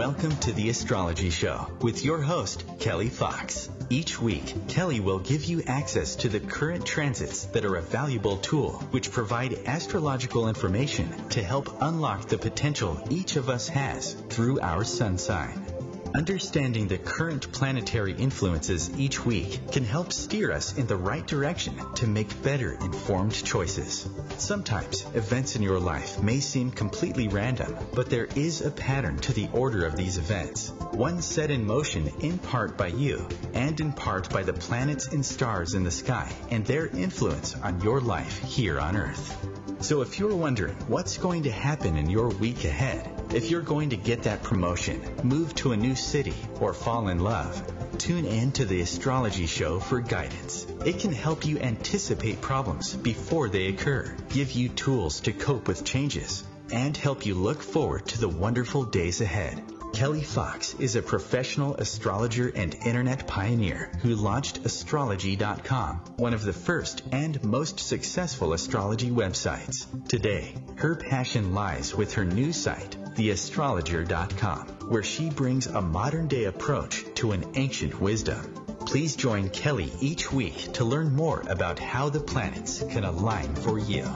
Welcome to The Astrology Show with your host, Kelly Fox. Each week, Kelly will give you access to the current transits that are a valuable tool which provide astrological information to help unlock the potential each of us has through our sun sign. Understanding the current planetary influences each week can help steer us in the right direction to make better informed choices. Sometimes events in your life may seem completely random, but there is a pattern to the order of these events, one set in motion in part by you and in part by the planets and stars in the sky and their influence on your life here on Earth. So if you're wondering what's going to happen in your week ahead, if you're going to get that promotion, move to a new city, or fall in love, tune in to the Astrology Show for guidance. It can help you anticipate problems before they occur, give you tools to cope with changes, and help you look forward to the wonderful days ahead. Kelly Fox is a professional astrologer and internet pioneer who launched Astrology.com, one of the first and most successful astrology websites. Today, her passion lies with her new site, TheAstrologer.com, where she brings a modern-day approach to an ancient wisdom. Please join Kelly each week to learn more about how the planets can align for you.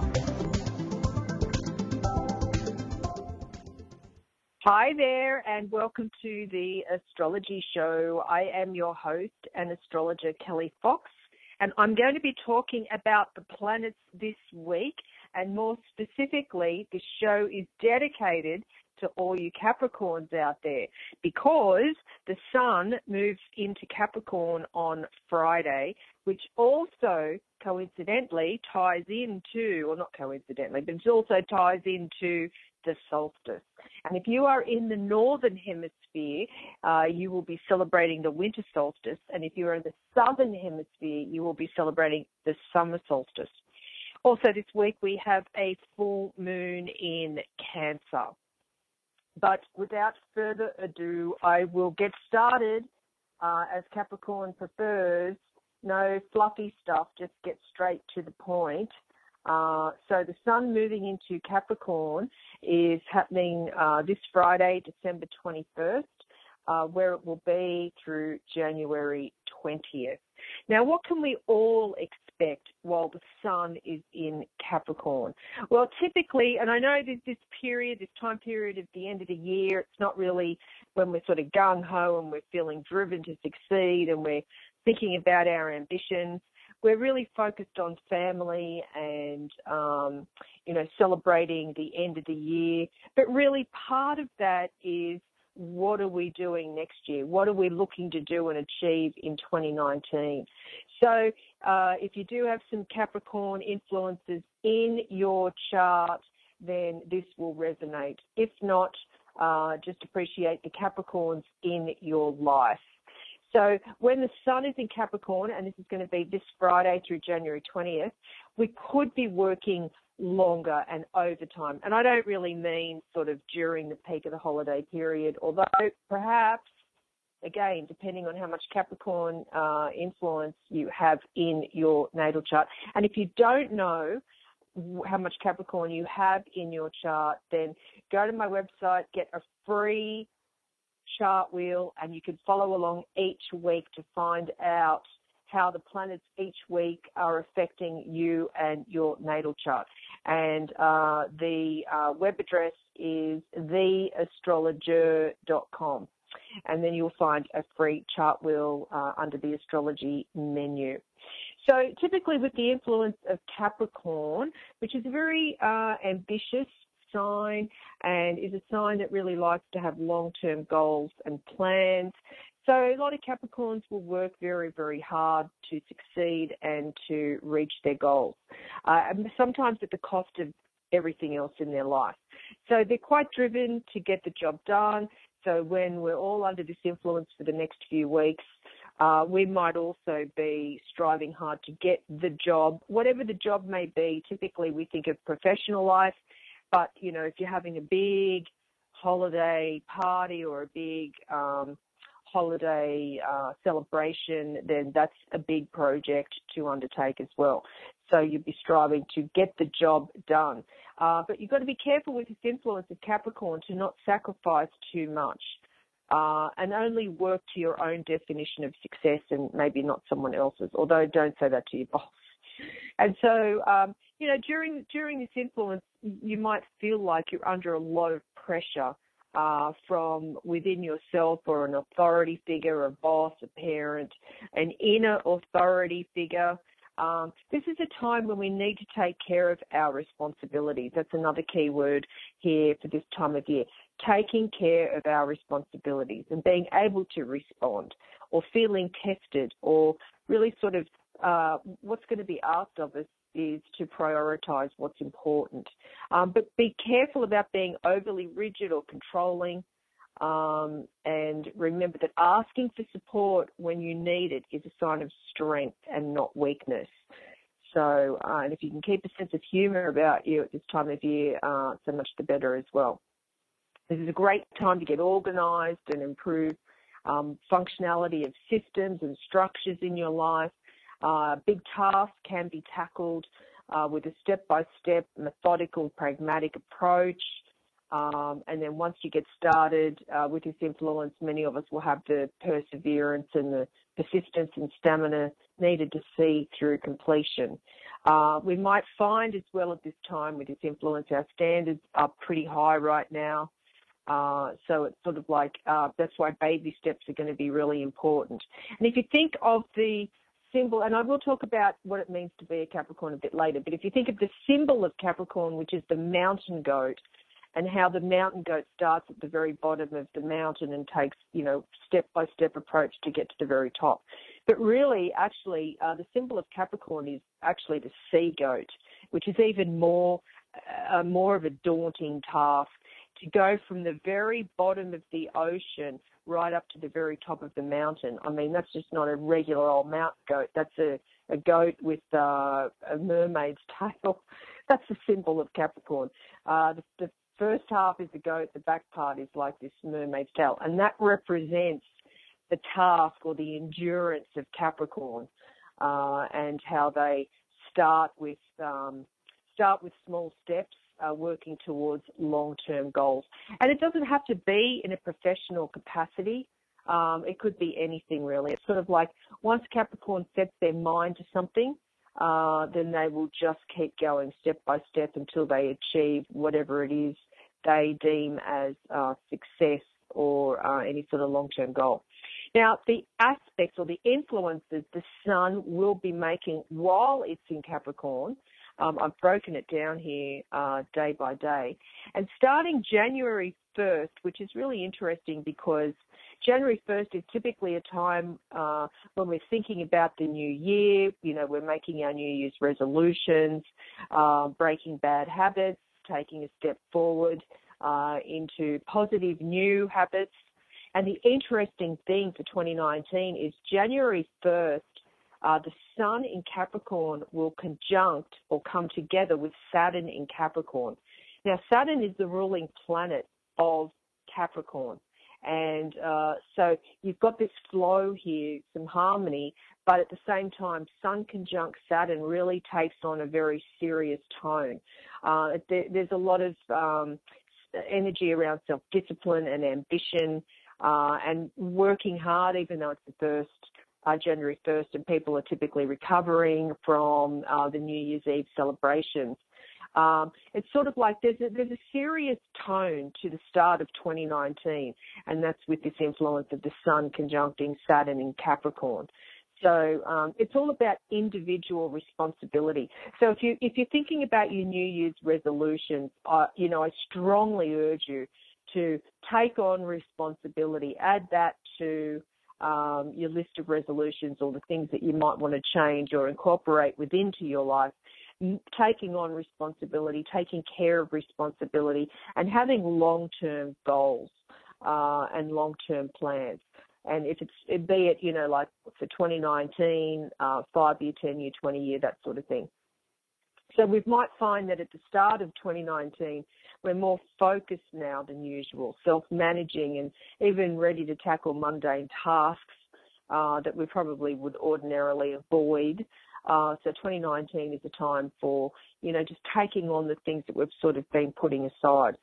Hi there, and welcome to the Astrology Show. I am your host and astrologer, Kelly Fox, and I'm going to be talking about the planets this week, and more specifically, the show is dedicated to all you Capricorns out there because the Sun moves into Capricorn on Friday, which also coincidentally ties into, or not coincidentally, but it also ties into the solstice. And if you are in the northern hemisphere, you will be celebrating the winter solstice. And if you are in the southern hemisphere, you will be celebrating the summer solstice. Also this week we have a full moon in Cancer. But without further ado, I will get started as Capricorn prefers. No fluffy stuff, just get straight to the point. So the Sun moving into Capricorn is happening this Friday, December 21st, where it will be through January 20th. Now, what can we all expect while the Sun is in Capricorn? Well, typically, and I know that this time period at the end of the year, it's not really when we're sort of gung-ho and we're feeling driven to succeed and we're thinking about our ambitions. We're really focused on family and, celebrating the end of the year. But really part of that is what are we doing next year? What are we looking to do and achieve in 2019? So if you do have some Capricorn influences in your chart, then this will resonate. If not, just appreciate the Capricorns in your life. So when the Sun is in Capricorn, and this is going to be this Friday through January 20th, we could be working longer and overtime. And I don't really mean sort of during the peak of the holiday period, although perhaps, again, depending on how much Capricorn influence you have in your natal chart. And if you don't know how much Capricorn you have in your chart, then go to my website, get a free chart wheel, and you can follow along each week to find out how the planets each week are affecting you and your natal chart. And the web address is theastrologer.com. And then you'll find a free chart wheel under the astrology menu. So typically with the influence of Capricorn, which is a very ambitious sign and is a sign that really likes to have long-term goals and plans. So a lot of Capricorns will work very, very hard to succeed and to reach their goals, sometimes at the cost of everything else in their life. So they're quite driven to get the job done. So when we're all under this influence for the next few weeks, we might also be striving hard to get the job, whatever the job may be. Typically we think of professional life, but, if you're having a big holiday party or a big holiday celebration, then that's a big project to undertake as well. So you'd be striving to get the job done. But you've got to be careful with this influence of Capricorn to not sacrifice too much. and only work to your own definition of success and maybe not someone else's, although don't say that to your boss. And so, during this influence, you might feel like you're under a lot of pressure from within yourself, or an authority figure, a boss, a parent, an inner authority figure. This is a time when we need to take care of our responsibilities. That's another key word here for this time of year. Taking care of our responsibilities and being able to respond, or feeling tested, or really sort of what's going to be asked of us is to prioritize what's important. But be careful about being overly rigid or controlling. And remember that asking for support when you need it is a sign of strength and not weakness. So, and if you can keep a sense of humor about you at this time of year, so much the better as well. This is a great time to get organized and improve functionality of systems and structures in your life. Big tasks can be tackled with a step-by-step, methodical, pragmatic approach. And then once you get started with this influence, many of us will have the perseverance and the persistence and stamina needed to see through completion. We might find as well at this time with this influence, our standards are pretty high right now. So it's sort of like, that's why baby steps are going to be really important. And if you think of the symbol, and I will talk about what it means to be a Capricorn a bit later, but if you think of the symbol of Capricorn, which is the mountain goat, and how the mountain goat starts at the very bottom of the mountain and takes, step-by-step approach to get to the very top. But really, actually, the symbol of Capricorn is actually the sea goat, which is even more of a daunting task, to go from the very bottom of the ocean right up to the very top of the mountain. I mean, that's just not a regular old mountain goat. That's a goat with a mermaid's tail. That's the symbol of Capricorn. The first half is the goat, the back part is like this mermaid's tail, and that represents the task or the endurance of Capricorn, and how they start with small steps, working towards long-term goals. And it doesn't have to be in a professional capacity. It could be anything really. It's sort of like once Capricorn sets their mind to something, then they will just keep going step by step until they achieve whatever it is they deem as success or any sort of long-term goal. Now, the aspects or the influences the sun will be making while it's in Capricorn, I've broken it down here day by day. And starting January 1st, which is really interesting because January 1st is typically a time when we're thinking about the new year. We're making our New Year's resolutions, breaking bad habits, taking a step forward into positive new habits. And the interesting thing for 2019 is January 1st, the sun in Capricorn will conjunct or come together with Saturn in Capricorn. Now, Saturn is the ruling planet of Capricorn. And so you've got this flow here, some harmony, but at the same time, Sun conjunct Saturn really takes on a very serious tone. There's a lot of energy around self-discipline and ambition and working hard, even though it's the first January 1st, and people are typically recovering from the New Year's Eve celebrations. It's sort of like there's a serious tone to the start of 2019, and that's with this influence of the Sun conjuncting Saturn in Capricorn. So it's all about individual responsibility. So if you're thinking about your New Year's resolutions, I strongly urge you to take on responsibility. Add that to your list of resolutions or the things that you might want to change or incorporate into your life. Taking on responsibility, taking care of responsibility, and having long-term goals and long-term plans. And if it's, be it, like for 2019, 5-year, 10-year, 20-year, that sort of thing. So we might find that at the start of 2019, we're more focused now than usual, self-managing and even ready to tackle mundane tasks that we probably would ordinarily avoid. So 2019 is a time for, just taking on the things that we've sort of been putting aside.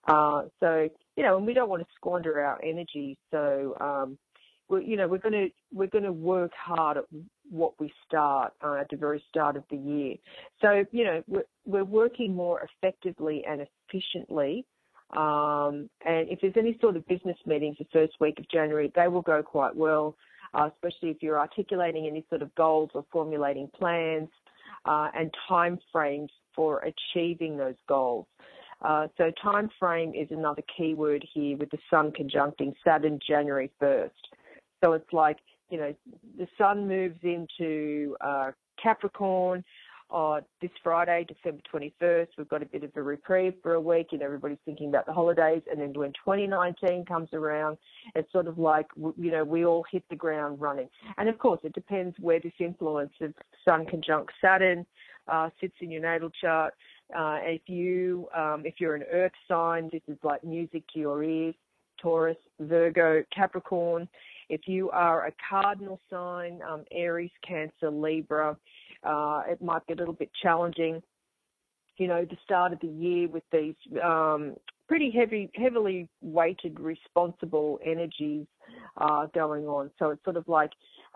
So, and we don't want to squander our energy. So, we're going to work hard at what we start at the very start of the year. So, we're working more effectively and efficiently. And if there's any sort of business meetings the first week of January, they will go quite well, especially if you're articulating any sort of goals or formulating plans and time frames for achieving those goals. So time frame is another key word here with the Sun conjuncting Saturn January 1st. So it's like, the Sun moves into Capricorn this Friday, December 21st. We've got a bit of a reprieve for a week, everybody's thinking about the holidays. And then when 2019 comes around, it's sort of like, we all hit the ground running. And of course, it depends where this influence of Sun conjunct Saturn sits in your natal chart. If you're an Earth sign, this is like music to your ears. Taurus, Virgo, Capricorn. If you are a cardinal sign, Aries, Cancer, Libra, it might be a little bit challenging, the start of the year with these pretty heavily weighted, responsible energies going on. So it's sort of like,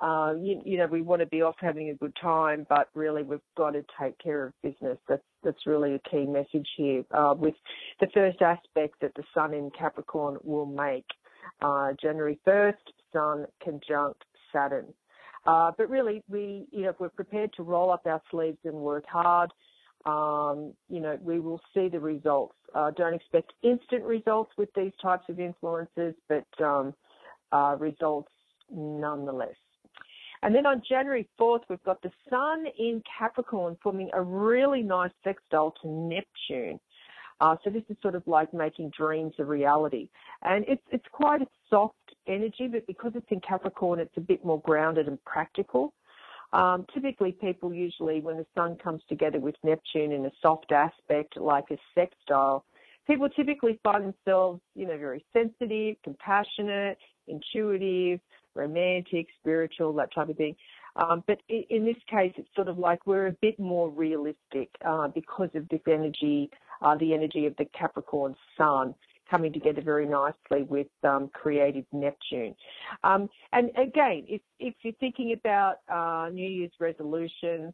we want to be off having a good time, but really we've got to take care of business. That's really a key message here with the first aspect that the Sun in Capricorn will make. January 1st, Sun conjunct Saturn. But really, if we're prepared to roll up our sleeves and work hard, we will see the results. Don't expect instant results with these types of influences, but results nonetheless. And then on January 4th, we've got the Sun in Capricorn forming a really nice sextile to Neptune. So this is sort of like making dreams a reality. And it's quite a soft energy, but because it's in Capricorn, it's a bit more grounded and practical. Typically, people usually, when the Sun comes together with Neptune in a soft aspect like a sextile, people typically find themselves, very sensitive, compassionate, intuitive, romantic, spiritual, that type of thing. But in this case, it's sort of like we're a bit more realistic because of this energy, the energy of the Capricorn Sun coming together very nicely with creative Neptune. And again, if you're thinking about New Year's resolutions,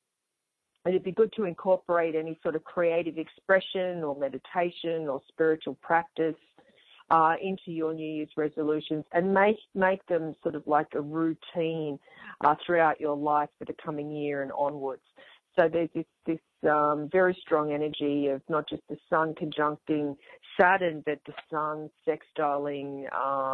it'd be good to incorporate any sort of creative expression or meditation or spiritual practice into your New Year's resolutions and make them sort of like a routine throughout your life for the coming year and onwards. So there's this very strong energy of not just the Sun conjuncting Saturn, but the Sun sextiling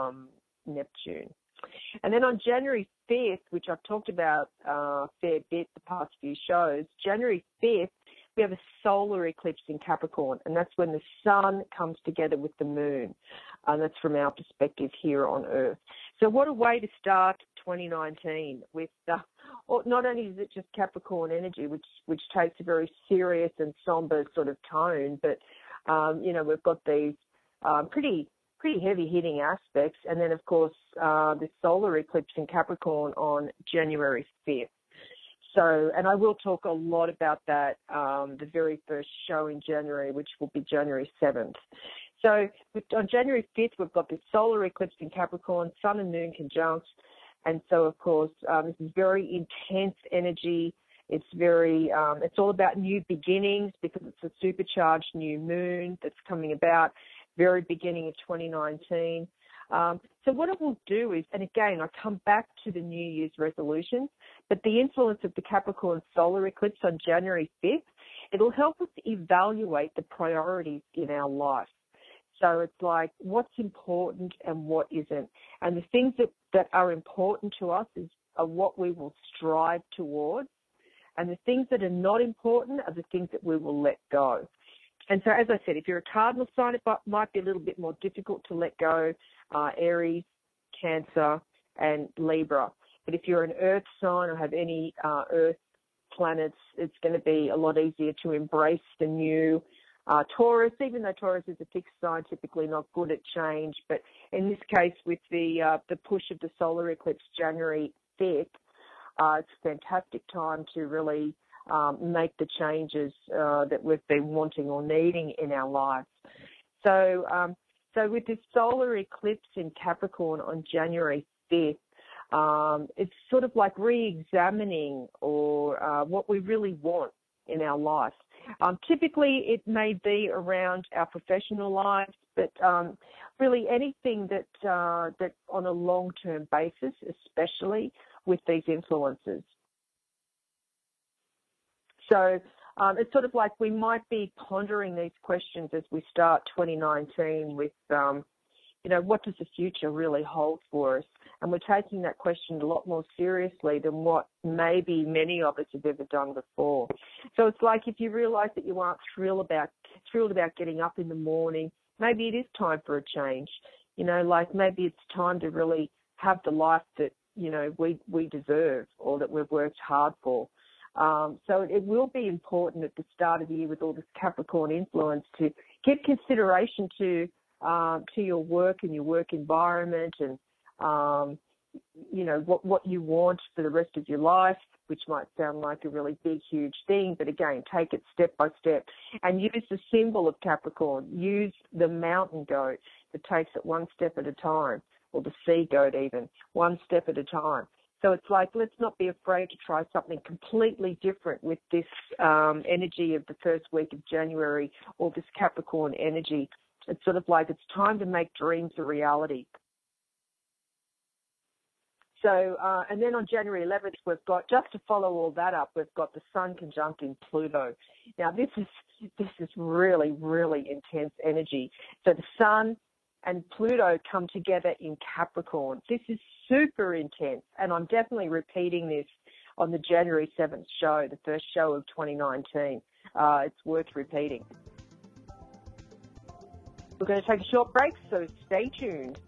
Neptune. And then on January 5th, which I've talked about a fair bit the past few shows, January 5th, we have a solar eclipse in Capricorn, and that's when the Sun comes together with the Moon. And that's from our perspective here on Earth. So what a way to start 2019 with, not only is it just Capricorn energy, which takes a very serious and somber sort of tone, but, we've got these pretty heavy-hitting aspects. And then, of course, the solar eclipse in Capricorn on January 5th. So, and I will talk a lot about that, the very first show in January, which will be January 7th. So on January 5th, we've got this solar eclipse in Capricorn, Sun and Moon conjunct. And so, of course, this is very intense energy. It's it's all about new beginnings because it's a supercharged new moon that's coming about very beginning of 2019. So what it will do is, and again, I come back to the New Year's resolutions, but the influence of the Capricorn solar eclipse on January 5th, it'll help us evaluate the priorities in our life. So it's like what's important and what isn't. And the things that are important to us are what we will strive towards. And the things that are not important are the things that we will let go. And so, as I said, if you're a cardinal sign, it might be a little bit more difficult to let go, Aries, Cancer, and Libra. But if you're an Earth sign or have any Earth planets, it's going to be a lot easier to embrace the new. Taurus, even though Taurus is a fixed sign, typically not good at change. But in this case, with the push of the solar eclipse January 5th, it's a fantastic time to really make the changes that we've been wanting or needing in our lives. So with this solar eclipse in Capricorn on January 5th, it's sort of like re-examining what we really want in our life. Typically, it may be around our professional lives, but really anything that on a long-term basis, especially with these influences. So it's sort of like we might be pondering these questions as we start 2019 with, what does the future really hold for us? And we're taking that question a lot more seriously than what maybe many of us have ever done before. So it's like if you realize that you aren't thrilled about getting up in the morning, maybe it is time for a change. Like maybe it's time to really have the life that, we deserve or that we've worked hard for. So it will be important at the start of the year with all this Capricorn influence to give consideration to your work and your work environment and, what you want for the rest of your life, which might sound like a really big, huge thing. But again, take it step by step and use the symbol of Capricorn. Use the mountain goat that takes it one step at a time, or the sea goat even, one step at a time. So it's like, let's not be afraid to try something completely different with this energy of the first week of January, or this Capricorn energy. It's sort of like it's time to make dreams a reality. So, and then on January 11th, we've got, just to follow all that up, we've got the Sun conjunct in Pluto. Now, this is really, really intense energy. So the Sun and Pluto come together in Capricorn. This is super intense, and I'm definitely repeating this on the January 7th show, the first show of 2019. It's worth repeating. We're going to take a short break, so stay tuned.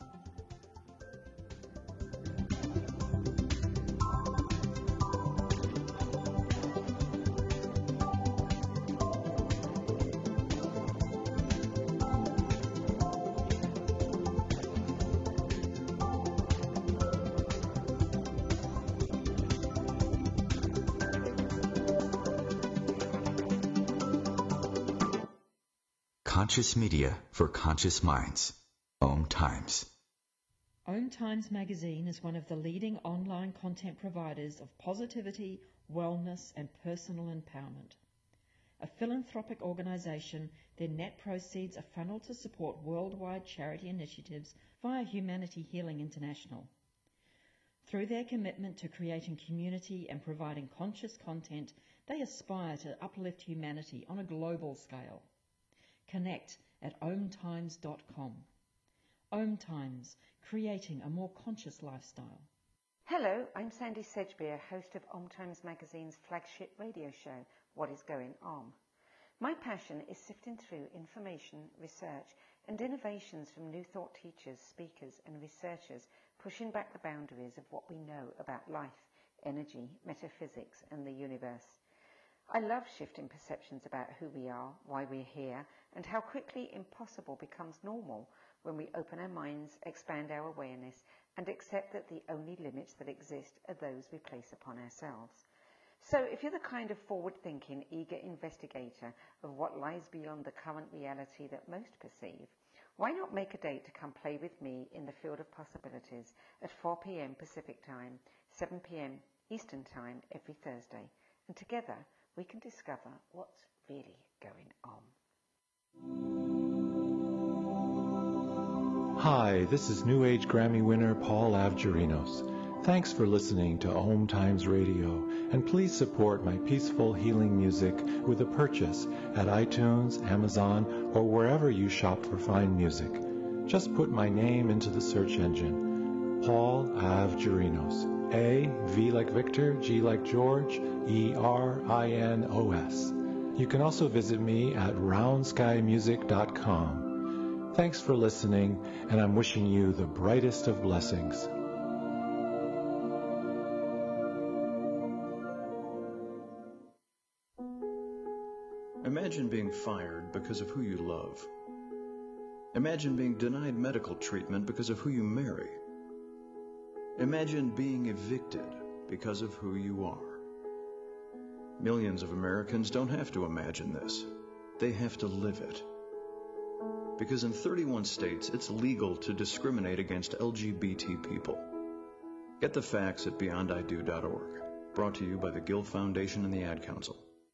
Conscious media for conscious minds. Om Times. Om Times Magazine is one of the leading online content providers of positivity, wellness, and personal empowerment. A philanthropic organisation, their net proceeds are funneled to support worldwide charity initiatives via Humanity Healing International. Through their commitment to creating community and providing conscious content, they aspire to uplift humanity on a global scale. Connect at omtimes.com. Om Times, creating a more conscious lifestyle. Hello, I'm Sandy Sedgbeer, host of Om Times Magazine's flagship radio show, What is Going On? My passion is sifting through information, research and innovations from new thought teachers, speakers and researchers pushing back the boundaries of what we know about life, energy, metaphysics and the universe. I love shifting perceptions about who we are, why we're here, and how quickly impossible becomes normal when we open our minds, expand our awareness, and accept that the only limits that exist are those we place upon ourselves. So if you're the kind of forward-thinking, eager investigator of what lies beyond the current reality that most perceive, why not make a date to come play with me in the field of possibilities at 4 p.m. Pacific Time, 7 p.m. Eastern Time every Thursday, and together we can discover what's really going on. Hi, this is New Age Grammy winner Paul Avgerinos. Thanks for listening to Om Times Radio, and please support my peaceful healing music with a purchase at iTunes, Amazon, or wherever you shop for fine music. Just put my name into the search engine, Paul Avgerinos. A, V like Victor, G like George, E-R-I-N-O-S. You can also visit me at roundskymusic.com. Thanks for listening, and I'm wishing you the brightest of blessings. Imagine being fired because of who you love. Imagine being denied medical treatment because of who you marry. Imagine being evicted because of who you are. Millions of Americans don't have to imagine this. They have to live it. Because in 31 states, it's legal to discriminate against LGBT people. Get the facts at beyondido.org. Brought to you by the Guild Foundation and the Ad Council.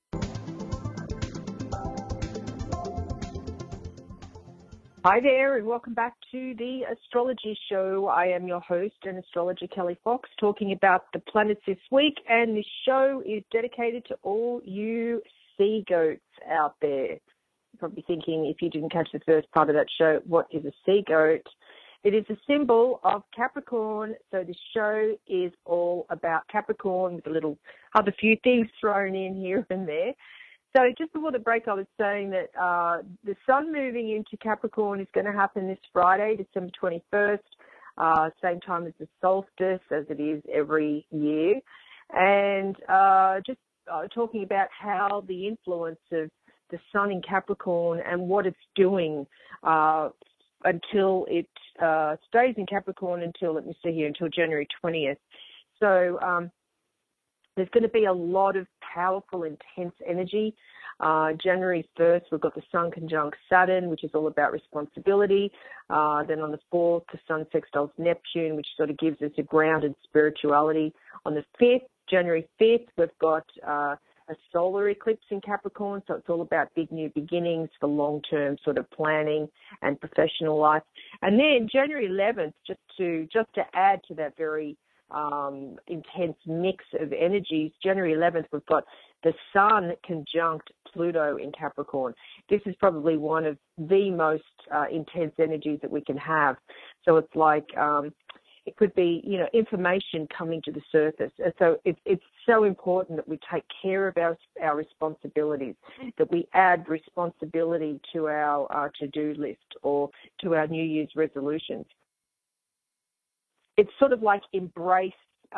Hi there, and welcome back to the Astrology Show. I am your host and astrologer Kelly Fox, talking about the planets this week, and this show is dedicated to all you sea goats out there. You're probably thinking, if you didn't catch the first part of that show, what is a sea goat? It is a symbol of Capricorn, so this show is all about Capricorn with a little other few things thrown in here and there. So just before the break, I was saying that the sun moving into Capricorn is going to happen this Friday, December 21st, same time as the solstice, as it is every year. And just talking about how the influence of the sun in Capricorn and what it's doing until it stays in Capricorn until, until January 20th. So there's going to be a lot of powerful, intense energy. January 1st, we've got the Sun conjunct Saturn, which is all about responsibility. Then on the 4th, the Sun sextiles Neptune, which sort of gives us a grounded spirituality. On the 5th, January 5th, we've got a solar eclipse in Capricorn, so it's all about big new beginnings for long-term sort of planning and professional life. And then January 11th, just to add to that very intense mix of energies, January 11th, we've got the Sun conjunct Pluto in Capricorn. This is probably one of the most intense energies that we can have. So it's like it could be, information coming to the surface. And so it's so important that we take care of our responsibilities, that we add responsibility to our to-do list or to our New Year's resolutions. It's sort of like embrace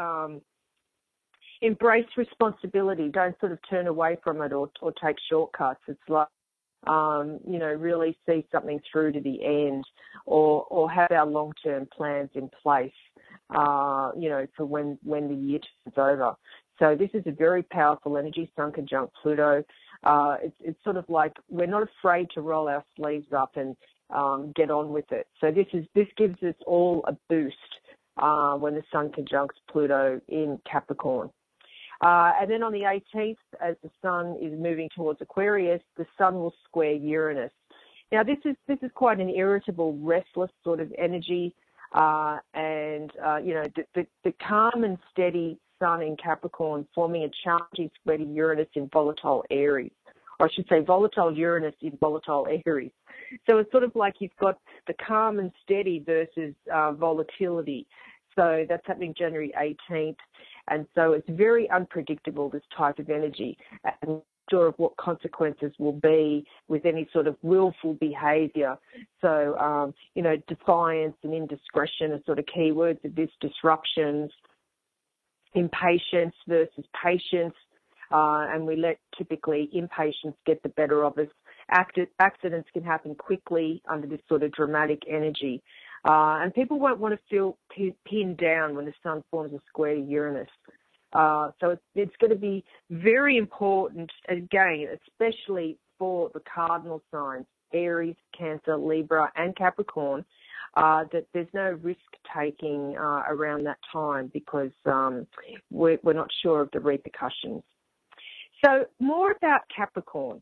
responsibility. Don't sort of turn away from it or take shortcuts. It's like, really see something through to the end or have our long-term plans in place, for when the year turns over. So this is a very powerful energy, Sun conjunct Pluto. It's sort of like we're not afraid to roll our sleeves up and get on with it. So this gives us all a boost when the Sun conjuncts Pluto in Capricorn. And then on the 18th, as the Sun is moving towards Aquarius, the Sun will square Uranus. Now, this is quite an irritable, restless sort of energy, and the calm and steady Sun in Capricorn forming a challenging square to Uranus in volatile Aries. Or I should say volatile Uranus in volatile Aries. So it's sort of like you've got the calm and steady versus volatility. So that's happening January 18th. And so it's very unpredictable, this type of energy, and not sure of what consequences will be with any sort of willful behaviour. So, defiance and indiscretion are sort of keywords of this, disruptions, impatience versus patience, and we let typically impatience get the better of us. Accidents can happen quickly under this sort of dramatic energy. And people won't want to feel pinned down when the Sun forms a square to Uranus. So it's going to be very important, again, especially for the cardinal signs, Aries, Cancer, Libra, and Capricorn, that there's no risk-taking around that time because we're not sure of the repercussions. So more about Capricorn.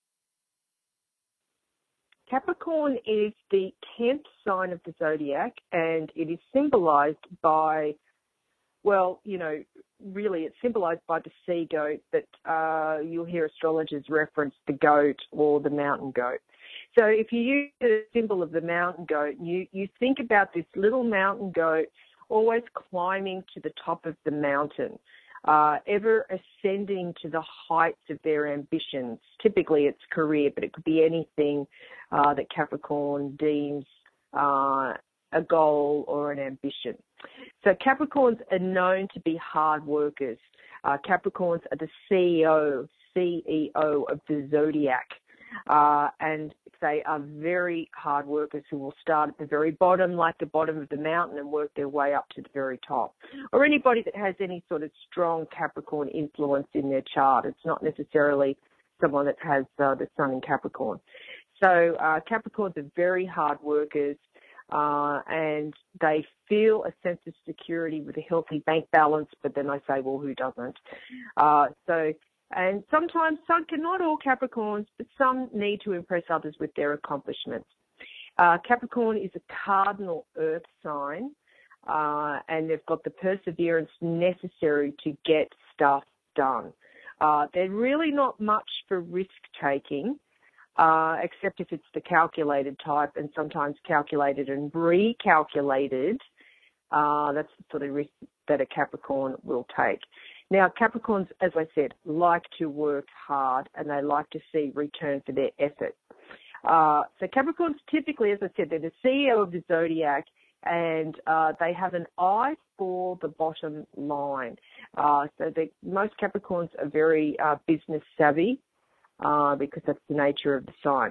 Capricorn is the 10th sign of the zodiac, and it is symbolized by, really it's symbolized by the sea goat that you'll hear astrologers reference the goat or the mountain goat. So if you use the symbol of the mountain goat, you think about this little mountain goat always climbing to the top of the mountain, ever ascending to the heights of their ambitions. Typically it's career, but it could be anything that Capricorn deems a goal or an ambition. So Capricorns are known to be hard workers. Capricorns are the CEO of the zodiac. And they are very hard workers who will start at the very bottom, like the bottom of the mountain, and work their way up to the very top. Or anybody that has any sort of strong Capricorn influence in their chart. It's not necessarily someone that has the Sun in Capricorn. So Capricorns are very hard workers, and they feel a sense of security with a healthy bank balance, but then I say, well, who doesn't? And sometimes, not all Capricorns, but some need to impress others with their accomplishments. Capricorn is a cardinal earth sign, and they've got the perseverance necessary to get stuff done. They're really not much for risk-taking, except if it's the calculated type, and sometimes calculated and recalculated. That's the sort of risk that a Capricorn will take. Now, Capricorns, as I said, like to work hard, and they like to see return for their effort. So Capricorns typically, as I said, they're the CEO of the zodiac, and they have an eye for the bottom line. So most Capricorns are very business savvy, because that's the nature of the sign.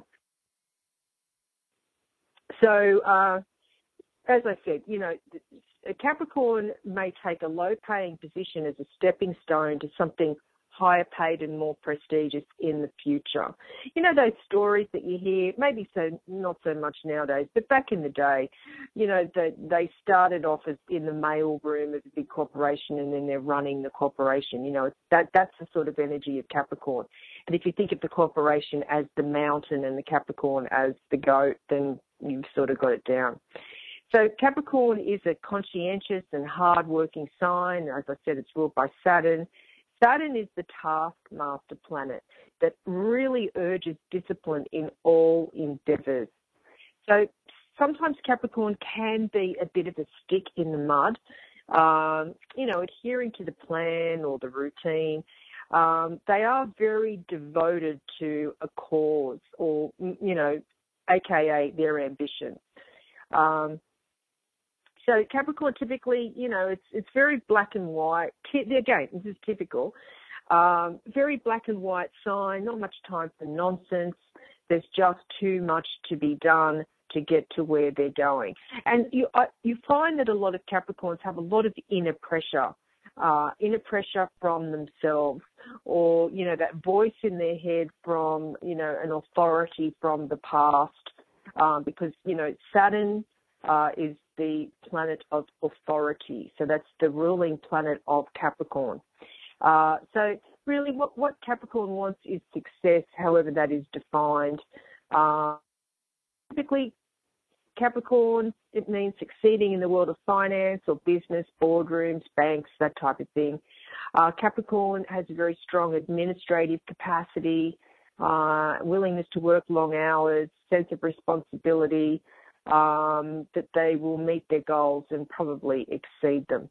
So, as I said, a Capricorn may take a low-paying position as a stepping stone to something higher paid and more prestigious in the future. Those stories that you hear, maybe not so much nowadays, but back in the day, they started off as in the mail room of a big corporation, and then they're running the corporation. That's the sort of energy of Capricorn. And if you think of the corporation as the mountain and the Capricorn as the goat, then you've sort of got it down. So Capricorn is a conscientious and hard-working sign. As I said, it's ruled by Saturn. Saturn is the taskmaster planet that really urges discipline in all endeavours. So sometimes Capricorn can be a bit of a stick in the mud, adhering to the plan or the routine. They are very devoted to a cause, or, aka their ambition. So Capricorn typically, it's very black and white. Again, this is typical. Very black and white sign, not much time for nonsense. There's just too much to be done to get to where they're going. And you find that a lot of Capricorns have a lot of inner pressure from themselves, or, that voice in their head from, an authority from the past, because, Saturn is the planet of authority. So that's the ruling planet of Capricorn. So really what Capricorn wants is success, however that is defined. Typically, Capricorn, it means succeeding in the world of finance or business, boardrooms, banks, that type of thing. Capricorn has a very strong administrative capacity, willingness to work long hours, sense of responsibility, that they will meet their goals and probably exceed them.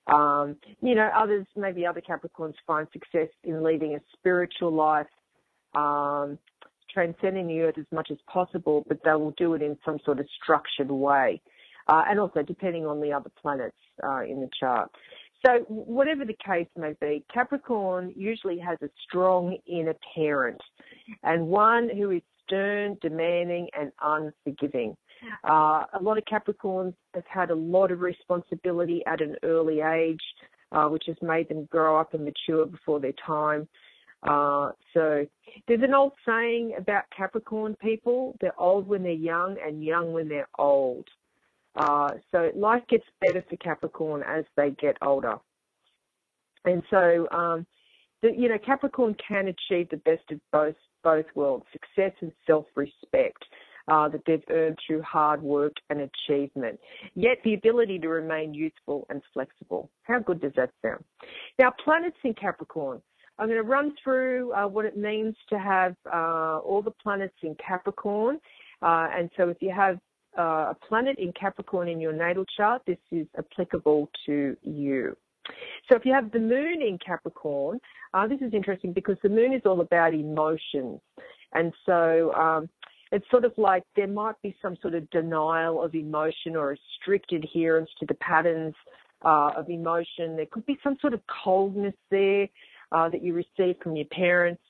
Maybe other Capricorns find success in leading a spiritual life, transcending the earth as much as possible, but they will do it in some sort of structured way, and also depending on the other planets in the chart. So whatever the case may be, Capricorn usually has a strong inner parent, and one who is stern, demanding, and unforgiving. A lot of Capricorns have had a lot of responsibility at an early age, which has made them grow up and mature before their time. So there's an old saying about Capricorn people: they're old when they're young and young when they're old. So life gets better for Capricorn as they get older. And so, Capricorn can achieve the best of both worlds, success and self-respect, that they've earned through hard work and achievement, yet the ability to remain youthful and flexible. How good does that sound? Now, planets in Capricorn. I'm going to run through what it means to have all the planets in Capricorn. And so if you have a planet in Capricorn in your natal chart, this is applicable to you. So if you have the moon in Capricorn, this is interesting because the moon is all about emotions. And so it's sort of like there might be some sort of denial of emotion or a strict adherence to the patterns of emotion. There could be some sort of coldness there that you receive from your parents,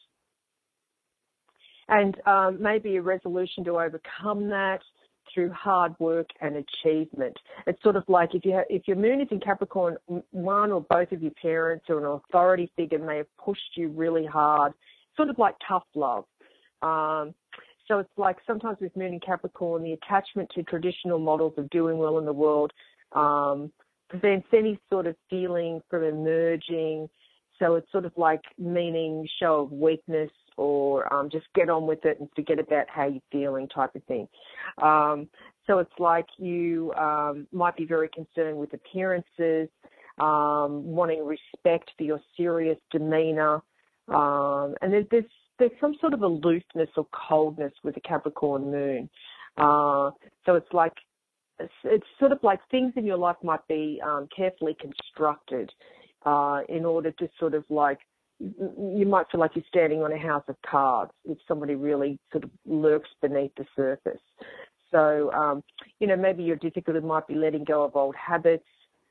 and maybe a resolution to overcome that through hard work and achievement. It's sort of like if your moon is in Capricorn, one or both of your parents or an authority figure may have pushed you really hard, sort of like tough love. So it's like sometimes with Moon in Capricorn, the attachment to traditional models of doing well in the world prevents any sort of feeling from emerging. So it's sort of like meaning show of weakness or just get on with it and forget about how you're feeling type of thing. So it's like you might be very concerned with appearances, wanting respect for your serious demeanour. And there's some sort of aloofness or coldness with the Capricorn moon. So it's sort of like things in your life might be carefully constructed in order to sort of like, you might feel like you're standing on a house of cards if somebody really sort of lurks beneath the surface. So, maybe your difficulty might be letting go of old habits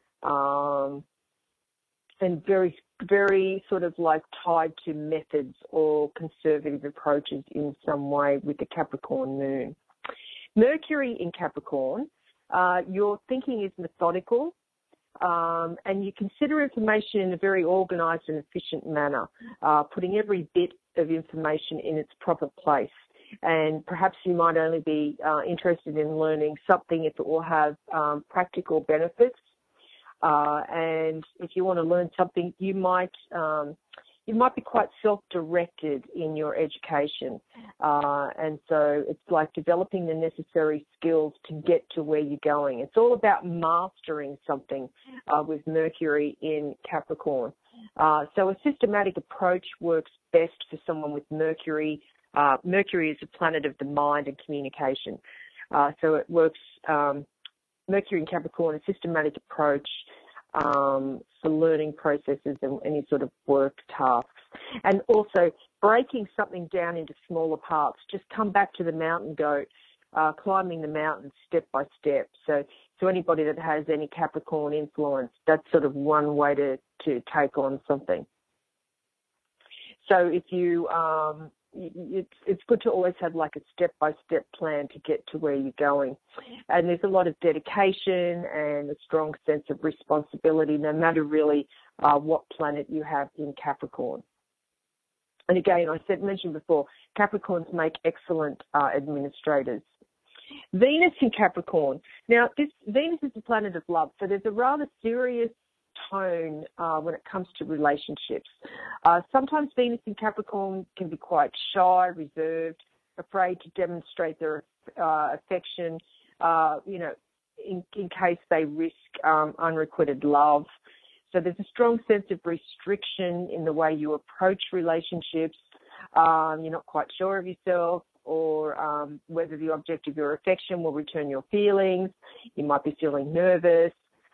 and very, very sort of like tied to methods or conservative approaches in some way with the Capricorn moon. Mercury in Capricorn, your thinking is methodical, and you consider information in a very organised and efficient manner, putting every bit of information in its proper place. And perhaps you might only be interested in learning something if it will have practical benefits. And if you want to learn something, you might be quite self-directed in your education. And so it's like developing the necessary skills to get to where you're going. It's all about mastering something with Mercury in Capricorn. So a systematic approach works best for someone with Mercury. Mercury is a planet of the mind and communication. So it works, Mercury in Capricorn, a systematic approach for learning processes and any sort of work tasks. And also breaking something down into smaller parts. Just come back to the mountain goat, climbing the mountain step by step. So anybody that has any Capricorn influence, that's sort of one way to take on something. So if you, it's good to always have like a step-by-step plan to get to where you're going. And there's a lot of dedication and a strong sense of responsibility, no matter really what planet you have in Capricorn. And again, mentioned before, Capricorns make excellent administrators. Venus in Capricorn. Now, Venus is the planet of love, so there's a rather serious tone when it comes to relationships. Sometimes Venus in Capricorn can be quite shy, reserved, afraid to demonstrate their affection, in case they risk unrequited love. So there's a strong sense of restriction in the way you approach relationships. You're not quite sure of yourself or whether the object of your affection will return your feelings. You might be feeling nervous.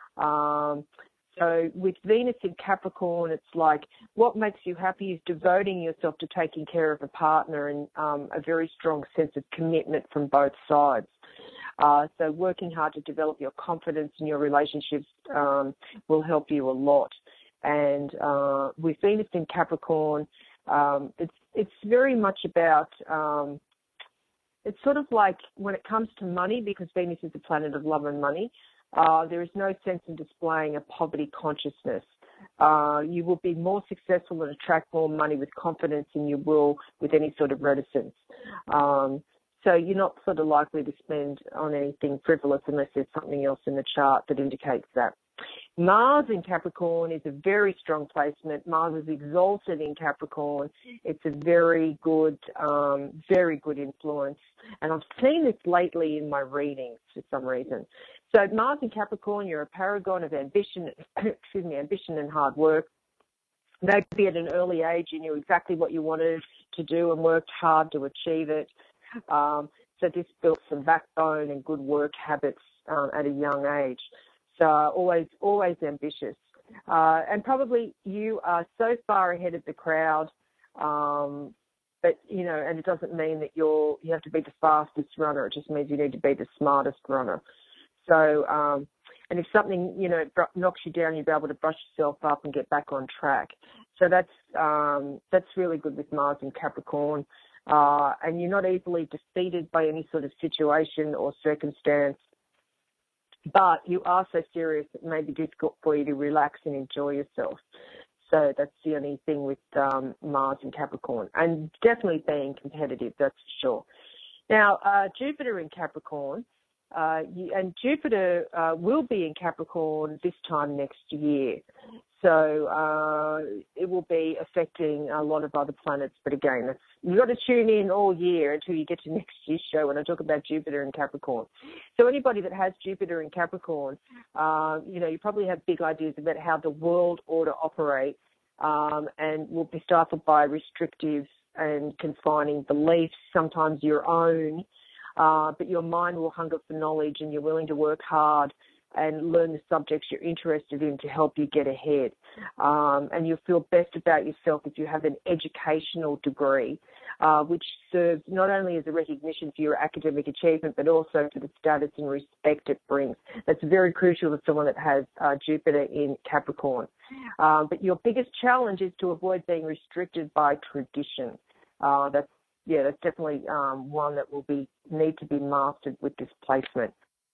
So with Venus in Capricorn, it's like what makes you happy is devoting yourself to taking care of a partner and a very strong sense of commitment from both sides. So working hard to develop your confidence in your relationships will help you a lot. And with Venus in Capricorn, it's very much about, it's sort of like when it comes to money, because Venus is the planet of love and money, there is no sense in displaying a poverty consciousness. You will be more successful and attract more money with confidence than you will with any sort of reticence. So you're not sort of likely to spend on anything frivolous unless there's something else in the chart that indicates that. Mars in Capricorn is a very strong placement. Mars is exalted in Capricorn. It's a very good influence. And I've seen this lately in my readings for some reason. So Mars in Capricorn, you're a paragon of ambition, ambition and hard work. Maybe at an early age you knew exactly what you wanted to do and worked hard to achieve it. So this built some backbone and good work habits at a young age. So always ambitious. And probably you are so far ahead of the crowd, but, and it doesn't mean that you have to be the fastest runner. It just means you need to be the smartest runner. So, and if something, knocks you down, you'll be able to brush yourself up and get back on track. So that's really good with Mars in Capricorn. And you're not easily defeated by any sort of situation or circumstance. But you are so serious it may be difficult for you to relax and enjoy yourself. So that's the only thing with Mars in Capricorn. And definitely being competitive, that's for sure. Now, Jupiter in Capricorn, and Jupiter will be in Capricorn this time next year. So it will be affecting a lot of other planets. But again, you've got to tune in all year until you get to next year's show when I talk about Jupiter in Capricorn. So anybody that has Jupiter in Capricorn, you probably have big ideas about how the world ought to operate, and will be stifled by restrictive and confining beliefs, sometimes your own, but your mind will hunger for knowledge and you're willing to work hard and learn the subjects you're interested in to help you get ahead. And you'll feel best about yourself if you have an educational degree, which serves not only as a recognition for your academic achievement, but also for the status and respect it brings. That's very crucial to someone that has Jupiter in Capricorn. But your biggest challenge is to avoid being restricted by tradition. That's definitely one that will need to be mastered with this placement.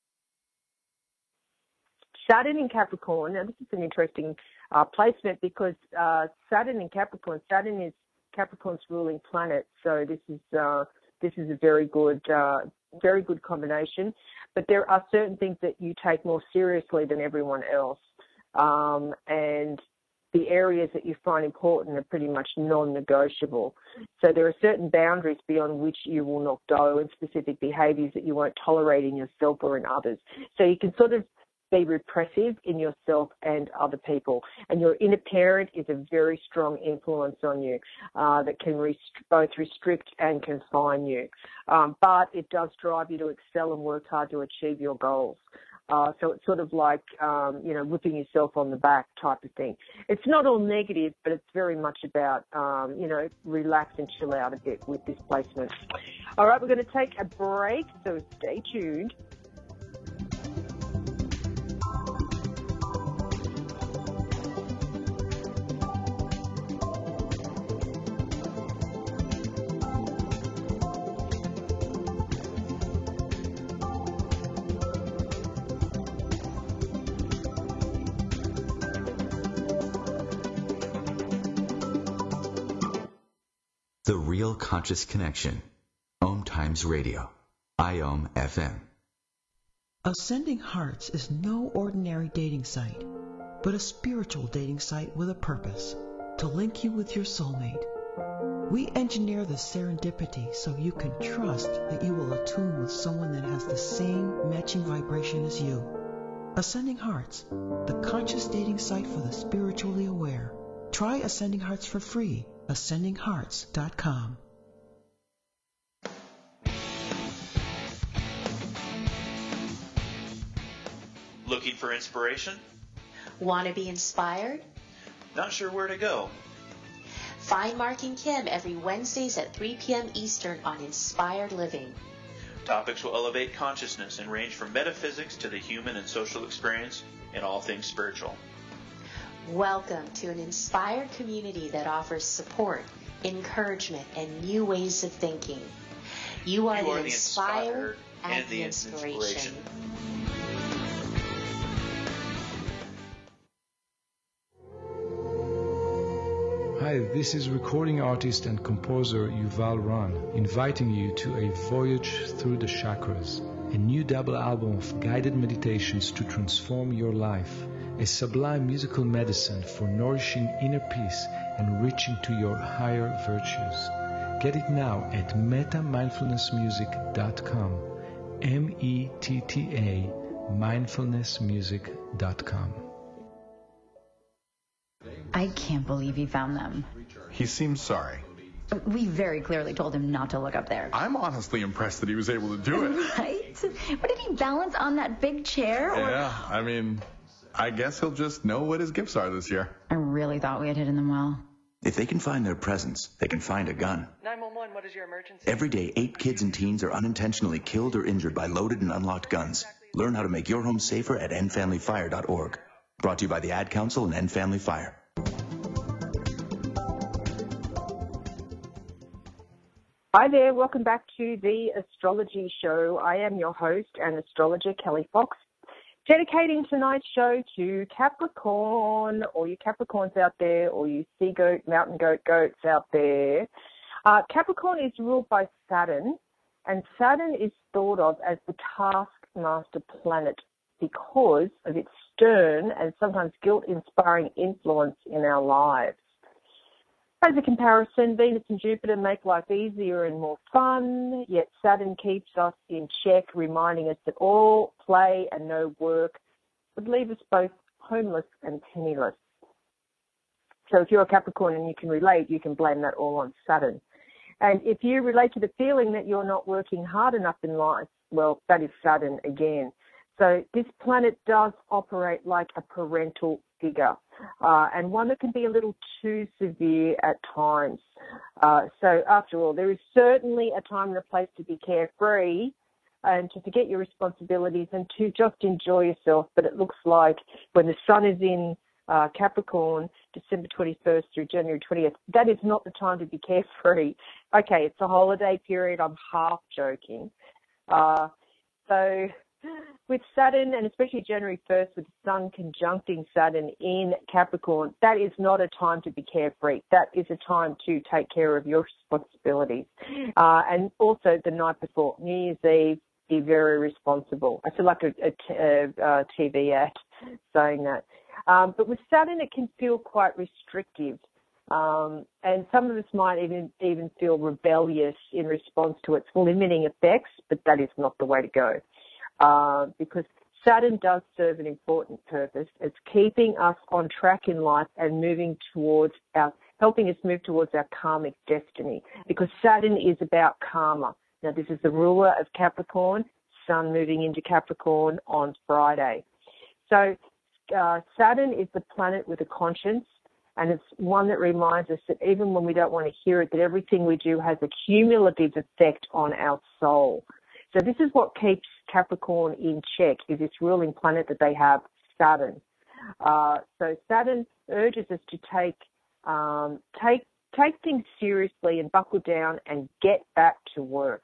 Saturn in Capricorn, now this is an interesting placement because Saturn in Capricorn, Saturn is Capricorn's ruling planet, so this is a very good combination. But there are certain things that you take more seriously than everyone else, and the areas that you find important are pretty much non-negotiable. So there are certain boundaries beyond which you will not go, and specific behaviours that you won't tolerate in yourself or in others. So you can sort of be repressive in yourself and other people. And your inner parent is a very strong influence on you that can both restrict and confine you. But it does drive you to excel and work hard to achieve your goals. So it's sort of like, whipping yourself on the back type of thing. It's not all negative, but it's very much about, relax and chill out a bit with this placement. All right, we're going to take a break, so stay tuned. The Real Conscious Connection. Om Times Radio. IOM FM. Ascending Hearts is no ordinary dating site, but a spiritual dating site with a purpose, to link you with your soulmate. We engineer the serendipity so you can trust that you will attune with someone that has the same matching vibration as you. Ascending Hearts, the conscious dating site for the spiritually aware. Try Ascending Hearts for free. AscendingHearts.com. Looking for inspiration? Want to be inspired? Not sure where to go? Find Mark and Kim every Wednesdays at 3 p.m. Eastern on Inspired Living. Topics will elevate consciousness and range from metaphysics to the human and social experience and all things spiritual. Welcome to an inspired community that offers support, encouragement, and new ways of thinking. You are the inspired and the inspiration. Hi, this is recording artist and composer Yuval Ron, inviting you to a voyage through the chakras, a new double album of guided meditations to transform your life, a sublime musical medicine for nourishing inner peace and reaching to your higher virtues. Get it now at metamindfulnessmusic.com, METTA mindfulnessmusic.com. I can't believe he found them. He seems sorry. We very clearly told him not to look up there. I'm honestly impressed that he was able to do it. Right? But did he balance on that big chair? Yeah, I guess he'll just know what his gifts are this year. I really thought we had hidden them well. If they can find their presents, they can find a gun. 911, what is your emergency? Every day, 8 kids and teens are unintentionally killed or injured by loaded and unlocked guns. Learn how to make your home safer at endfamilyfire.org. Brought to you by the Ad Council and End Family Fire. Hi there, welcome back to the Astrology Show. I am your host and astrologer, Kelly Fox, dedicating tonight's show to Capricorn, all you Capricorns out there, all you sea goat, mountain goats out there. Capricorn is ruled by Saturn, And Saturn is thought of as the taskmaster planet because of its stern and sometimes guilt-inspiring influence in our lives. As a comparison, Venus and Jupiter make life easier and more fun, yet Saturn keeps us in check, reminding us that all play and no work would leave us both homeless and penniless. So if you're a Capricorn and you can relate, you can blame that all on Saturn. And if you relate to the feeling that you're not working hard enough in life, well, that is Saturn again. So this planet does operate like a parental figure, and one that can be a little too severe at times. So after all, there is certainly a time and a place to be carefree and to forget your responsibilities and to just enjoy yourself. But it looks like when the sun is in Capricorn, December 21st through January 20th, that is not the time to be carefree. Okay, it's a holiday period. I'm half joking. So with Saturn, and especially January 1st with the sun conjuncting Saturn in Capricorn, that is not a time to be carefree. That is a time to take care of your responsibilities. And also the night before, New Year's Eve, be very responsible. I feel like a TV ad saying that. But with Saturn, it can feel quite restrictive. And some of us might even feel rebellious in response to its limiting effects, but that is not the way to go. Because Saturn does serve an important purpose. It's keeping us on track in life and helping us move towards our karmic destiny. Because Saturn is about karma. Now, this is the ruler of Capricorn, Sun moving into Capricorn on Friday. So Saturn is the planet with a conscience, and it's one that reminds us that even when we don't want to hear it, that everything we do has a cumulative effect on our soul. So this is what keeps Capricorn in check, is this ruling planet that they have, Saturn. So Saturn urges us to take things seriously and buckle down and get back to work.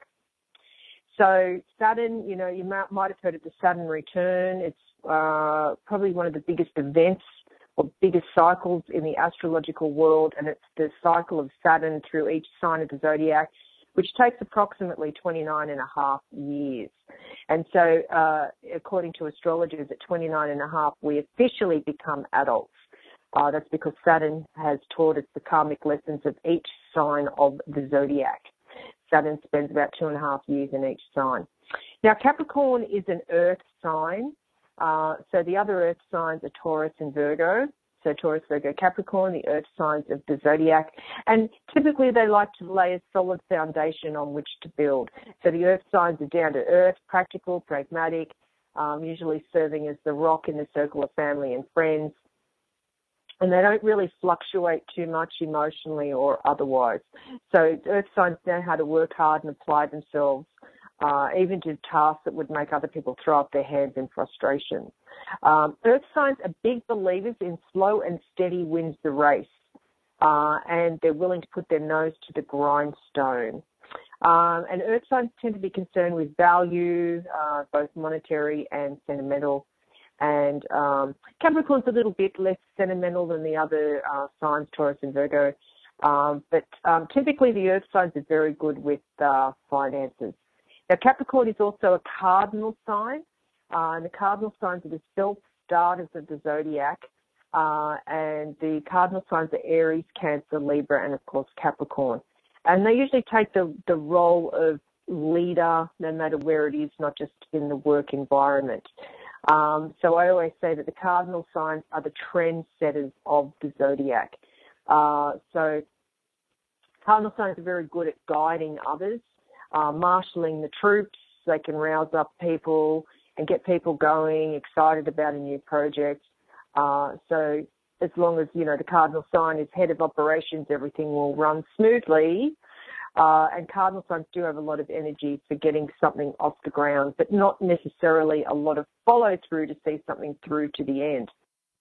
So Saturn, you might have heard of the Saturn return. It's probably one of the biggest events or biggest cycles in the astrological world, and it's the cycle of Saturn through each sign of the zodiac, which takes approximately 29 and a half years. And so, according to astrologers, at 29 and a half, we officially become adults. That's because Saturn has taught us the karmic lessons of each sign of the zodiac. Saturn spends about 2.5 years in each sign. Now, Capricorn is an earth sign. So the other earth signs are Taurus and Virgo. So Taurus, Virgo, Capricorn, the earth signs of the zodiac. And typically they like to lay a solid foundation on which to build. So the earth signs are down to earth, practical, pragmatic, usually serving as the rock in the circle of family and friends. And they don't really fluctuate too much emotionally or otherwise. So earth signs know how to work hard and apply themselves, even to tasks that would make other people throw up their hands in frustration. Earth signs are big believers in slow and steady wins the race, and they're willing to put their nose to the grindstone. And earth signs tend to be concerned with value, both monetary and sentimental. And Capricorn's a little bit less sentimental than the other signs, Taurus and Virgo. But typically the earth signs are very good with finances. Now, Capricorn is also a cardinal sign, and the cardinal signs are the self-starters of the zodiac, and the cardinal signs are Aries, Cancer, Libra, and, of course, Capricorn. And they usually take the role of leader, no matter where it is, not just in the work environment. So I always say that the cardinal signs are the trendsetters of the zodiac. So cardinal signs are very good at guiding others, marshalling the troops. They can rouse up people and get people going, excited about a new project. So as long as, the cardinal sign is head of operations, everything will run smoothly. And cardinal signs do have a lot of energy for getting something off the ground, but not necessarily a lot of follow-through to see something through to the end.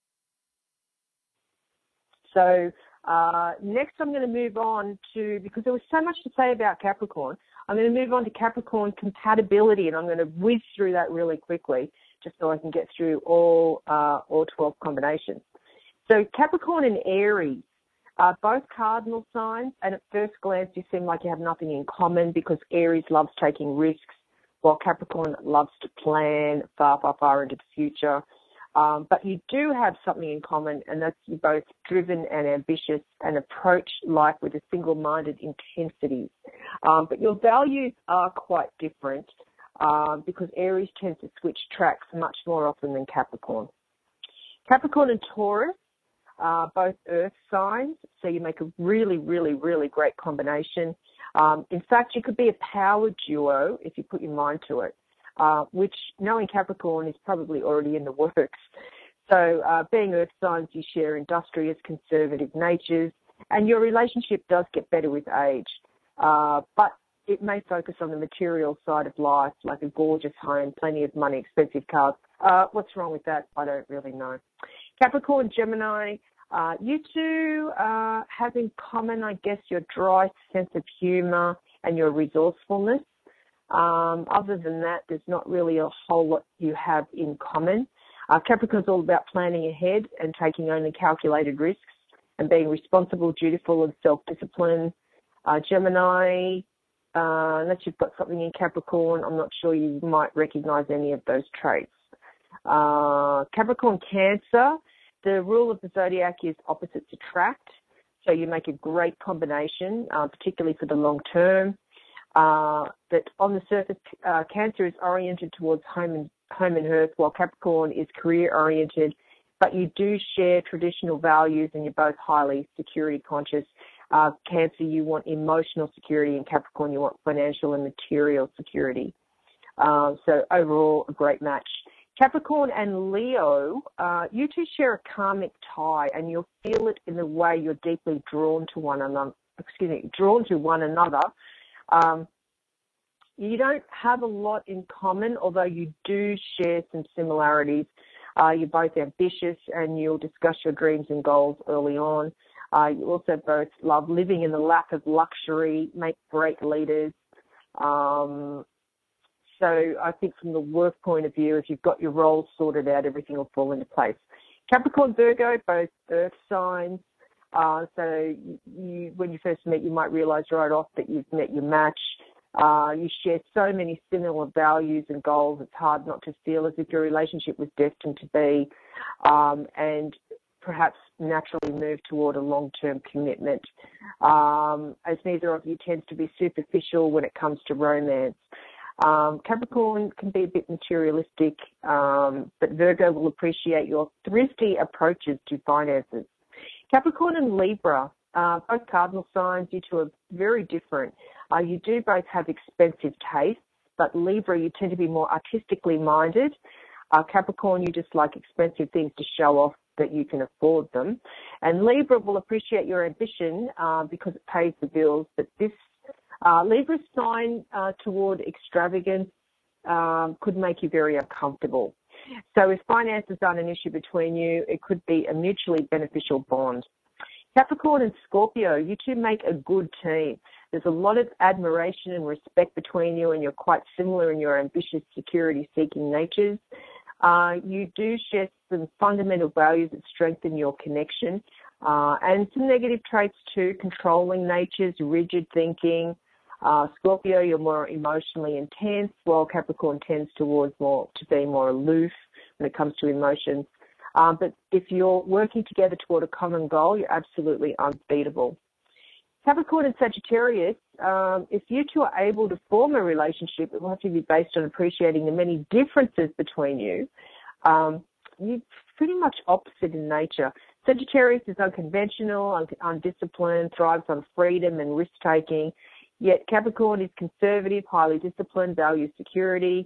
So next I'm going to move on to, because there was so much to say about Capricorn, I'm going to move on to Capricorn compatibility, and I'm going to whiz through that really quickly just so I can get through all 12 combinations. So Capricorn and Aries Both cardinal signs, and at first glance you seem like you have nothing in common because Aries loves taking risks while Capricorn loves to plan far, far, far into the future. But you do have something in common, and that's you're both driven and ambitious and approach life with a single-minded intensity. But your values are quite different because Aries tends to switch tracks much more often than Capricorn. Capricorn and Taurus are both earth signs, so you make a really, really, really great combination. In fact, you could be a power duo if you put your mind to it. Which, knowing Capricorn, is probably already in the works. So being earth signs, you share industrious, conservative natures, and your relationship does get better with age. But it may focus on the material side of life, like a gorgeous home, plenty of money, expensive cars. What's wrong with that? I don't really know. Capricorn, Gemini, you two have in common, I guess, your dry sense of humour and your resourcefulness. Other than that, there's not really a whole lot you have in common. Capricorn's all about planning ahead and taking only calculated risks and being responsible, dutiful, and self-disciplined. Gemini, unless you've got something in Capricorn, I'm not sure you might recognise any of those traits. Capricorn, Cancer, the rule of the zodiac is opposites attract, so you make a great combination, particularly for the long term. That on the surface, Cancer is oriented towards home and hearth, while Capricorn is career oriented, but you do share traditional values and you're both highly security conscious. Cancer, you want emotional security, and Capricorn, you want financial and material security. So overall, a great match. Capricorn and Leo, you two share a karmic tie, and you'll feel it in the way you're deeply drawn to one another. You don't have a lot in common, although you do share some similarities. You're both ambitious, and you'll discuss your dreams and goals early on. You also both love living in the lap of luxury, make great leaders. So I think from the work point of view, if you've got your roles sorted out, everything will fall into place. Capricorn, Virgo, both earth signs. So when you first meet, you might realise right off that you've met your match. You share so many similar values and goals, it's hard not to feel as if your relationship was destined to be, and perhaps naturally move toward a long-term commitment, as neither of you tends to be superficial when it comes to romance. Capricorn can be a bit materialistic, but Virgo will appreciate your thrifty approaches to finances. Capricorn and Libra, both cardinal signs, you two are very different. You do both have expensive tastes, but Libra, you tend to be more artistically minded. Capricorn, you just like expensive things to show off that you can afford them. And Libra will appreciate your ambition because it pays the bills, but this Libra's sign toward extravagance could make you very uncomfortable. So if finances aren't an issue between you, it could be a mutually beneficial bond. Capricorn and Scorpio, you two make a good team. There's a lot of admiration and respect between you, and you're quite similar in your ambitious, security-seeking natures. You do share some fundamental values that strengthen your connection, and some negative traits too, controlling natures, rigid thinking. Scorpio, you're more emotionally intense, while Capricorn tends towards to be more aloof when it comes to emotions. But if you're working together toward a common goal, you're absolutely unbeatable. Capricorn and Sagittarius, if you two are able to form a relationship, it will have to be based on appreciating the many differences between you. You're pretty much opposite in nature. Sagittarius is unconventional, undisciplined, thrives on freedom and risk-taking, yet Capricorn is conservative, highly disciplined, values security.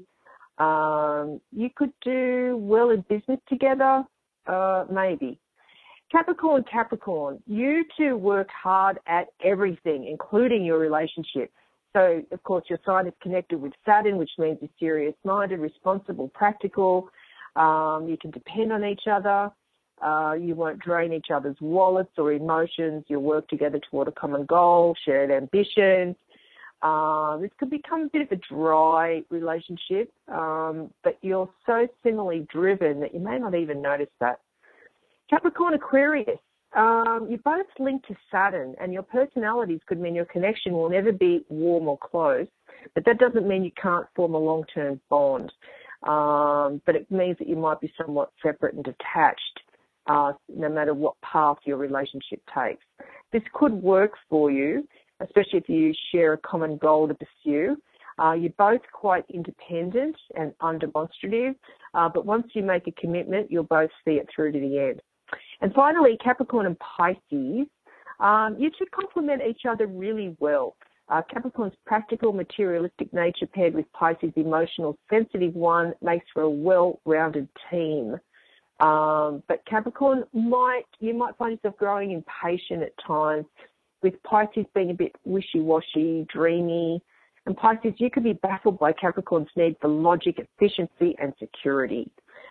You could do well in business together, maybe. Capricorn, you two work hard at everything, including your relationship. So, of course, your sign is connected with Saturn, which means you're serious-minded, responsible, practical. You can depend on each other. You won't drain each other's wallets or emotions. You'll work together toward a common goal, shared ambitions. This could become a bit of a dry relationship, but you're so similarly driven that you may not even notice that. Capricorn, Aquarius, you're both linked to Saturn, and your personalities could mean your connection will never be warm or close, but that doesn't mean you can't form a long-term bond. But it means that you might be somewhat separate and detached, no matter what path your relationship takes. This could work for you, especially if you share a common goal to pursue. You're both quite independent and undemonstrative, but once you make a commitment, you'll both see it through to the end. And finally, Capricorn and Pisces, you two complement each other really well. Capricorn's practical, materialistic nature paired with Pisces' emotional, sensitive one makes for a well-rounded team. But Capricorn, you might find yourself growing impatient at times, with Pisces being a bit wishy-washy, dreamy. And Pisces, you could be baffled by Capricorn's need for logic, efficiency, and security.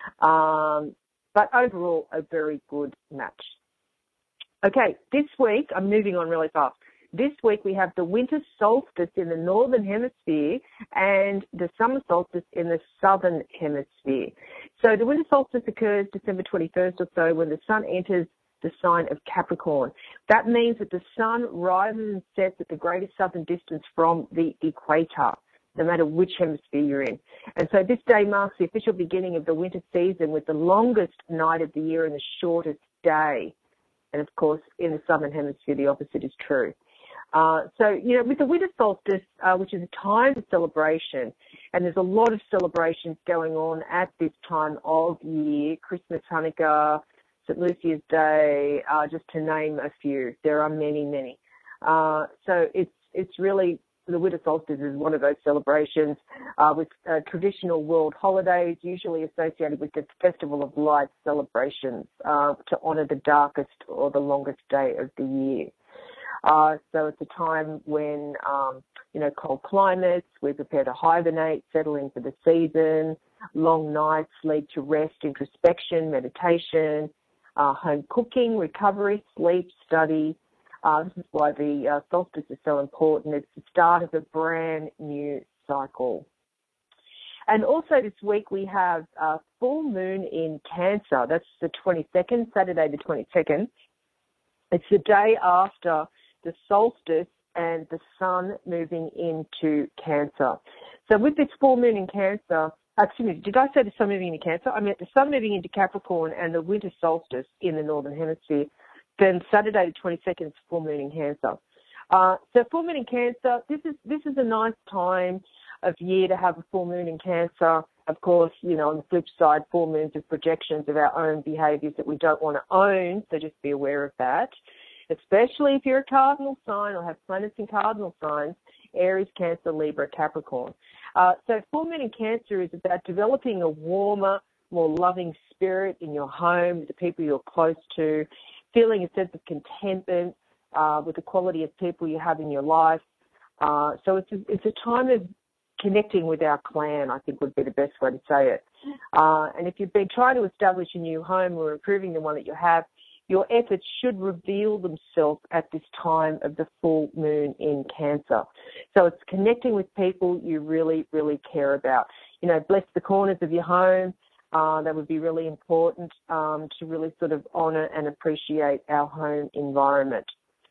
But overall, a very good match. Okay, this week, I'm moving on really fast. This week we have the winter solstice in the northern hemisphere and the summer solstice in the southern hemisphere. So the winter solstice occurs December 21st or so when the sun enters the sign of Capricorn. That means that the sun rises and sets at the greatest southern distance from the equator, no matter which hemisphere you're in. And so this day marks the official beginning of the winter season with the longest night of the year and the shortest day. And of course, in the southern hemisphere, the opposite is true. With the winter solstice, which is a time of celebration, and there's a lot of celebrations going on at this time of year, Christmas, Hanukkah, St. Lucia's Day, just to name a few. There are many, many. So it's really, the winter solstice is one of those celebrations with traditional world holidays, usually associated with the Festival of Lights celebrations to honour the darkest or the longest day of the year. So it's a time when, cold climates, we prepare to hibernate, settle in for the season, long nights lead to rest, introspection, meditation, home cooking, recovery, sleep, study. This is why the solstice is so important. It's the start of a brand new cycle. And also this week we have a full moon in Cancer. That's the 22nd, Saturday the 22nd. It's the day after the solstice and the sun moving into Cancer. So with this full moon in Cancer, did I say the sun moving into Cancer? I meant the sun moving into Capricorn and the winter solstice in the northern hemisphere. Then Saturday the 22nd is full moon in Cancer. So full moon in Cancer, this is a nice time of year to have a full moon in Cancer. Of course, on the flip side, full moons are projections of our own behaviours that we don't want to own, so just be aware of that. Especially if you're a cardinal sign or have planets in cardinal signs, Aries, Cancer, Libra, Capricorn. So full moon in Cancer is about developing a warmer, more loving spirit in your home, with the people you're close to, feeling a sense of contentment with the quality of people you have in your life. So it's a time of connecting with our clan, I think would be the best way to say it. And if you've been trying to establish a new home or improving the one that you have, your efforts should reveal themselves at this time of the full moon in Cancer. So it's connecting with people you really, really care about. Bless the corners of your home. That would be really important to really sort of honour and appreciate our home environment.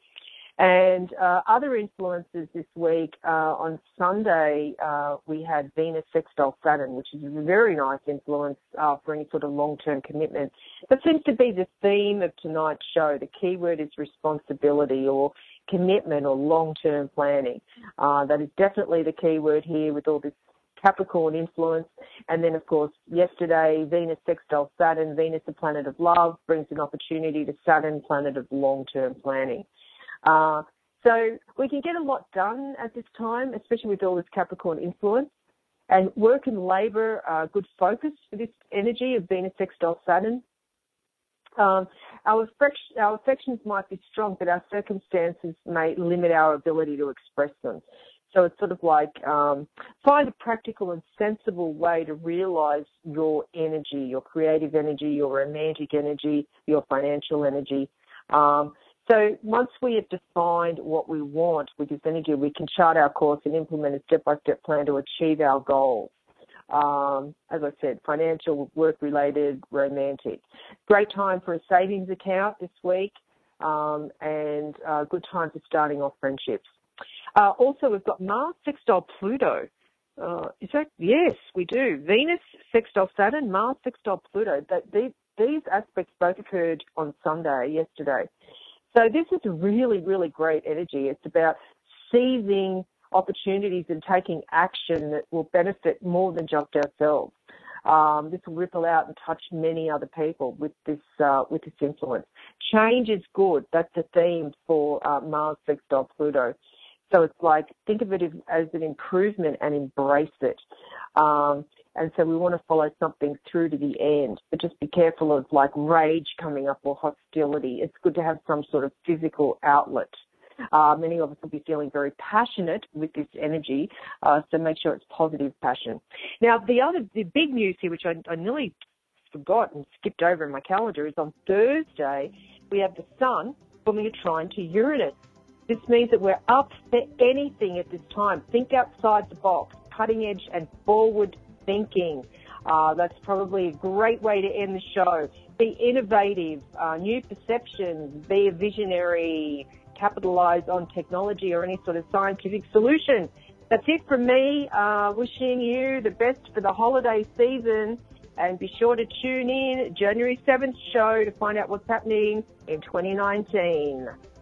And other influences this week, on Sunday, we had Venus sextile Saturn, which is a very nice influence for any sort of long-term commitment. That seems to be the theme of tonight's show. The key word is responsibility or commitment or long-term planning. That is definitely the key word here with all this Capricorn influence. And then, of course, yesterday, Venus sextile Saturn, Venus, the planet of love, brings an opportunity to Saturn, planet of long-term planning. So we can get a lot done at this time, especially with all this Capricorn influence. And work and labour are good focus for this energy of Venus sextile Saturn. Our affections might be strong, but our circumstances may limit our ability to express them. So it's sort of like find a practical and sensible way to realise your energy, your creative energy, your romantic energy, your financial energy. So once we have defined what we want with this energy, we can chart our course and implement a step-by-step plan to achieve our goals. As I said, financial, work-related, romantic. Great time for a savings account this week. and good time for starting off friendships. Also, we've got Mars sextile Pluto. Yes, we do. Venus sextile Saturn, Mars sextile Pluto. These aspects both occurred on Sunday, yesterday. So this is a really, really great energy. It's about seizing opportunities and taking action that will benefit more than just ourselves. This will ripple out and touch many other people with this influence. Change is good. That's the theme for Mars sextile Pluto. So it's like, think of it as an improvement and embrace it. And so we want to follow something through to the end, but just be careful of like rage coming up or hostility. It's good to have some sort of physical outlet. Many of us will be feeling very passionate with this energy, so make sure it's positive passion. Now, the big news here, which I nearly forgot and skipped over in my calendar, is on Thursday we have the Sun forming a trine to Uranus. This means that we're up for anything at this time. Think outside the box, cutting edge and forward thinking. That's probably a great way to end the show. Be innovative, new perceptions, be a visionary, capitalize on technology or any sort of scientific solution. That's it from me. Wishing you the best for the holiday season, and be sure to tune in January 7th show to find out what's happening in 2019.